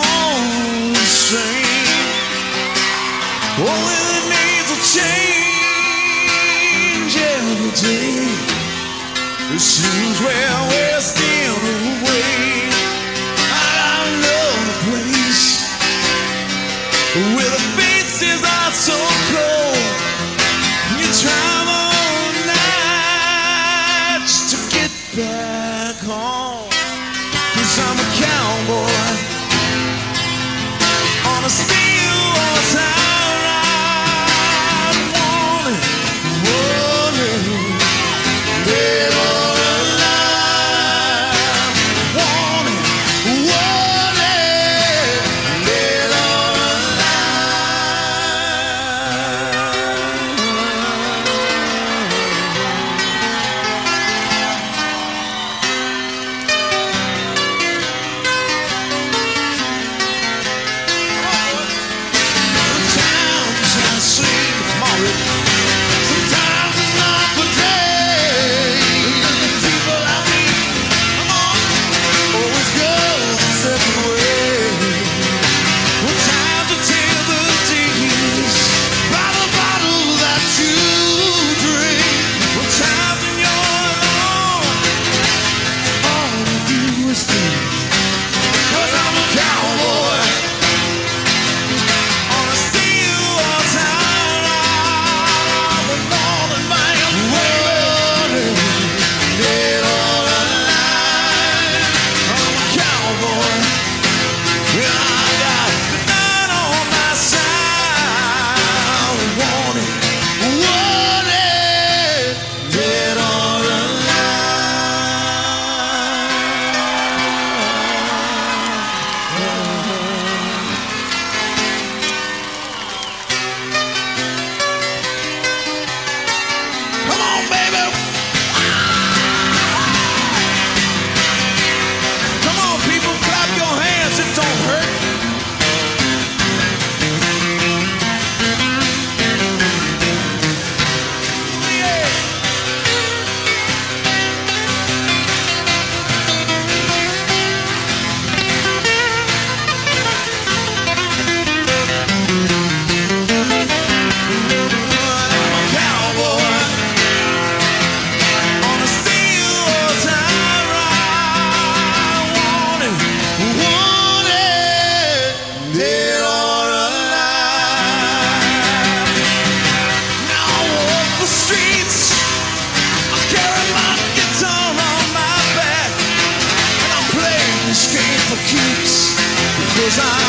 on the train. Oh, it needs a change every day. The shoes wear wasting away. I know a place where the faces are so cold. You travel nights to get back home. 'Cause I'm a cowboy on a steel horse ride. Wanted, dead or alive. Wanted, dead or sometimes it's not the day. People I meet, always go the separate way. Well, time to tell the days by the bottle that you drink. Well, times when you're alone, all you do is think. 'Cause I'm a cowboy on a steel horse ride. The northern man, dead or alive. I'm a cowboy, and I got the night on my side. Wanted, dead or come on, baby. Come on, people, clap your hands. It don't hurt. Yeah. I'm a cowboy on a steel horse ride. Wanted, dead or alive. Now I walk the streets, I carry my guitar on my back, and I'm playing this game for keeps. Because I